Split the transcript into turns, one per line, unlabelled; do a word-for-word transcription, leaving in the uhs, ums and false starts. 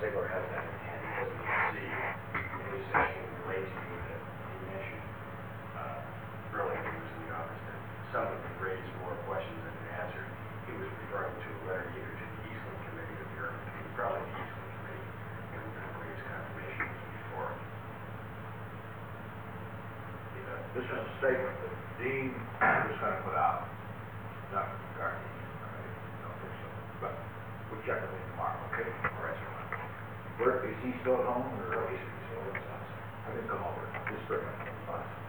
Stigler has that in hand, he doesn't even see in his section related to you that he mentioned, uh, earlier when he was in the office, that some of them raised more questions than they answered. He was referring to a letter either to the Eastland Committee or the Urban Committee, probably the Eastland Committee, and we're going to raise confirmation before.
This is a statement that Dean was gonna put out, not McCarthy, I don't think so, but we'll check with him tomorrow, okay?
All right, sir.
Where, is he still at home, or?
Or at least he's over his house.
I didn't come over, just bring him.